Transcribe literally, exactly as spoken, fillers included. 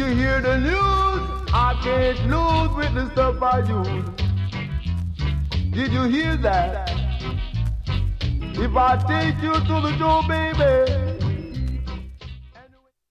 you hear the news? I can't lose with the stuff I use. Did you hear that? If I take you to the door, baby,